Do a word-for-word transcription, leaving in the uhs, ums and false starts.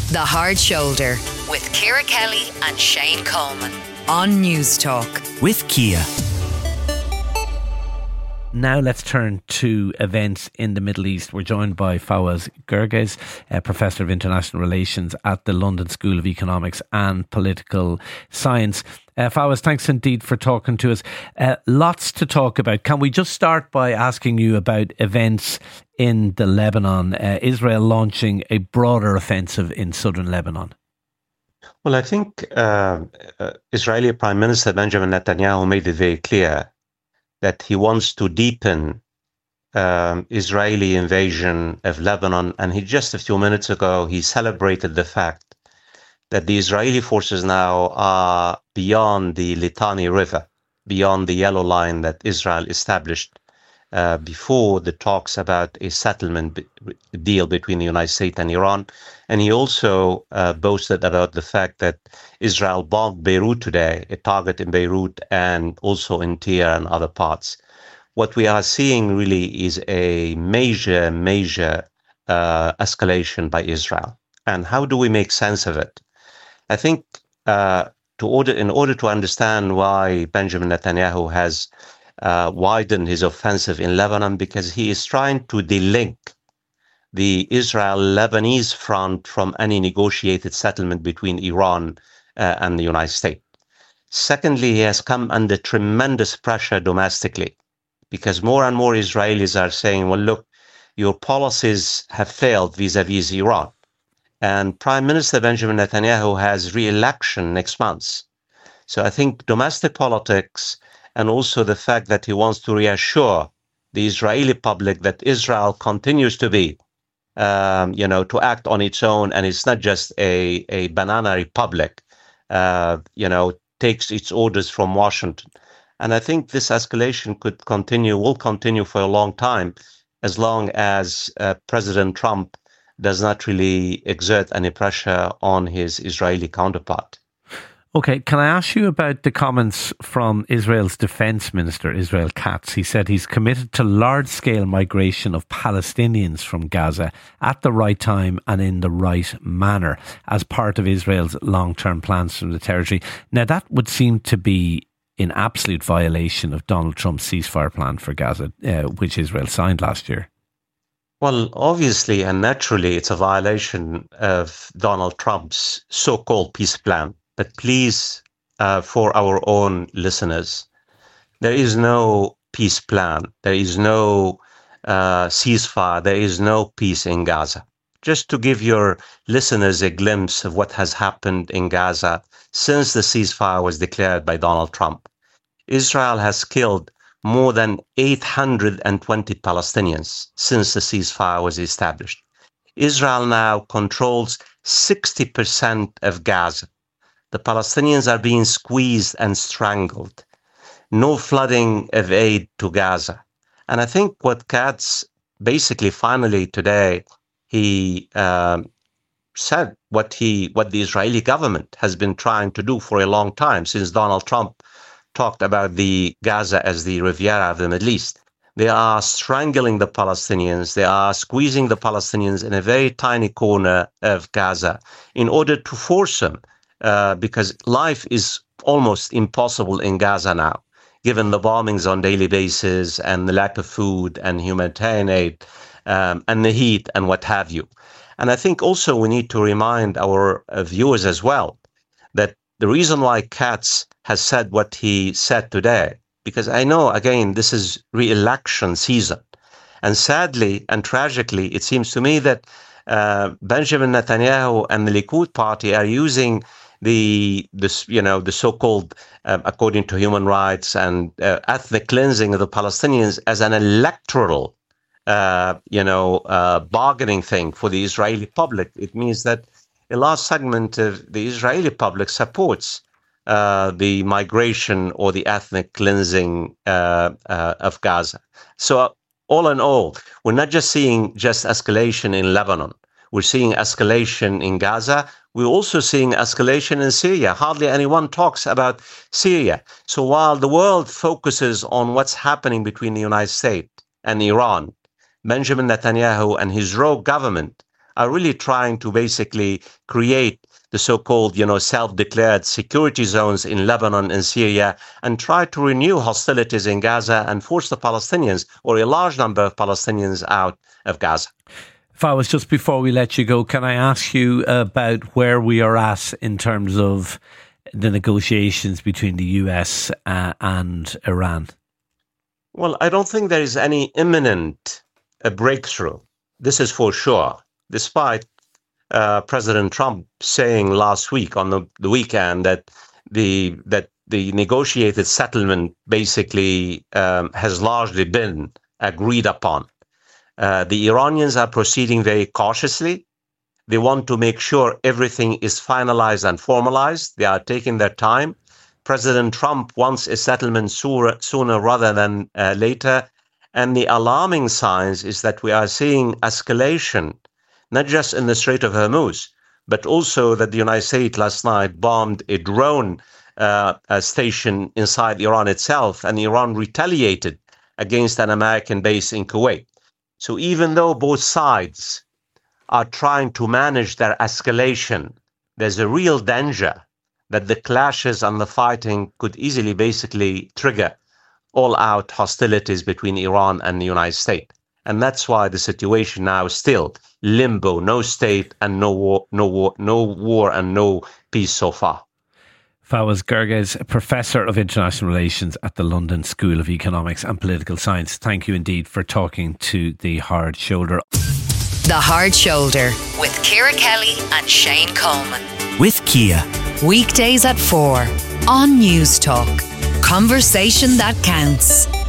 The Hard Shoulder with Ciara Kelly and Shane Coleman on News Talk with Kia. Now let's turn to events in the Middle East. We're joined by Fawaz Gerges, uh, Professor of International Relations at the London School of Economics and Political Science. Uh, Fawaz, thanks indeed for talking to us. Uh, lots to talk about. Can we just start by asking you about events in the Lebanon? Uh, Israel launching a broader offensive in southern Lebanon. Well, I think uh, uh, Israeli Prime Minister Benjamin Netanyahu made it very clear that he wants to deepen um, Israeli invasion of Lebanon. And he just a few minutes ago, he celebrated the fact that the Israeli forces now are beyond the Litani River, beyond the yellow line that Israel established uh, before the talks about a settlement b- deal between the United States and Iran. And he also uh, boasted about the fact that Israel bombed Beirut today, a target in Beirut and also in Tyre and other parts. What we are seeing really is a major, major uh, escalation by Israel. And how do we make sense of it? I think uh, to order, in order to understand why Benjamin Netanyahu has uh, widened his offensive in Lebanon, because he is trying to delink the Israel-Lebanese front from any negotiated settlement between Iran uh, and the United States. Secondly, he has come under tremendous pressure domestically, because more and more Israelis are saying, well, look, your policies have failed vis-a-vis Iran. And Prime Minister Benjamin Netanyahu has re-election next month. So I think domestic politics and also the fact that he wants to reassure the Israeli public that Israel continues to be, um, you know, to act on its own, and it's not just a, a banana republic, uh, you know, takes its orders from Washington. And I think this escalation could continue, will continue for a long time, as long as uh, President Trump does not really exert any pressure on his Israeli counterpart. Okay, can I ask you about the comments from Israel's Defence Minister, Israel Katz? He said he's committed to large-scale migration of Palestinians from Gaza at the right time and in the right manner as part of Israel's long-term plans from the territory. Now, that would seem to be in absolute violation of Donald Trump's ceasefire plan for Gaza, uh, which Israel signed last year. Well, obviously and naturally, it's a violation of Donald Trump's so-called peace plan. But please, uh, for our own listeners, there is no peace plan. There is no uh, ceasefire. There is no peace in Gaza. Just to give your listeners a glimpse of what has happened in Gaza since the ceasefire was declared by Donald Trump, Israel has killed more than eight hundred twenty Palestinians since the ceasefire was established. Israel now controls sixty percent of Gaza. The Palestinians are being squeezed and strangled. No flooding of aid to Gaza. And I think what Katz basically finally today, he um, said what he, what the Israeli government has been trying to do for a long time, since Donald Trump talked about the Gaza as the Riviera of the Middle East. They are strangling the Palestinians. They are squeezing the Palestinians in a very tiny corner of Gaza in order to force them, uh, because life is almost impossible in Gaza now, given the bombings on daily basis and the lack of food and humanitarian aid um, and the heat and what have you. And I think also we need to remind our uh, viewers as well that the reason why Katz has said what he said today, because I know, again, this is re-election season. And sadly and tragically, it seems to me that uh, Benjamin Netanyahu and the Likud party are using the, this, you know, the so-called, uh, according to human rights and uh, ethnic cleansing of the Palestinians as an electoral, uh, you know, uh, bargaining thing for the Israeli public. It means that a large segment of the Israeli public supports uh, the migration or the ethnic cleansing uh, uh, of Gaza. So uh, all in all, we're not just seeing just escalation in Lebanon. We're seeing escalation in Gaza. We're also seeing escalation in Syria. Hardly anyone talks about Syria. So while the world focuses on what's happening between the United States and Iran, Benjamin Netanyahu and his rogue government are really trying to basically create the so-called, you know, self-declared security zones in Lebanon and Syria, and try to renew hostilities in Gaza and force the Palestinians, or a large number of Palestinians, out of Gaza. Fawaz, just before we let you go, can I ask you about where we are at in terms of the negotiations between the U S uh, and Iran? Well, I don't think there is any imminent uh, breakthrough. This is for sure, despite uh, President Trump saying last week on the, the weekend that the that the negotiated settlement basically um, has largely been agreed upon. Uh, the Iranians are proceeding very cautiously. They want to make sure everything is finalized and formalized. They are taking their time. President Trump wants a settlement sooner, sooner rather than uh, later. And the alarming signs is that we are seeing escalation, not just in the Strait of Hormuz, but also that the United States last night bombed a drone uh, a station inside Iran itself, and Iran retaliated against an American base in Kuwait. So even though both sides are trying to manage their escalation, there's a real danger that the clashes and the fighting could easily basically trigger all-out hostilities between Iran and the United States. And that's why the situation now is still limbo, no state and no war, no war, no war and no peace so far. Fawaz Gerges, Professor of International Relations at the London School of Economics and Political Science. Thank you indeed for talking to The Hard Shoulder. The Hard Shoulder with Ciara Kelly and Shane Coleman. With Kia. Weekdays at four on News Talk. Conversation that counts.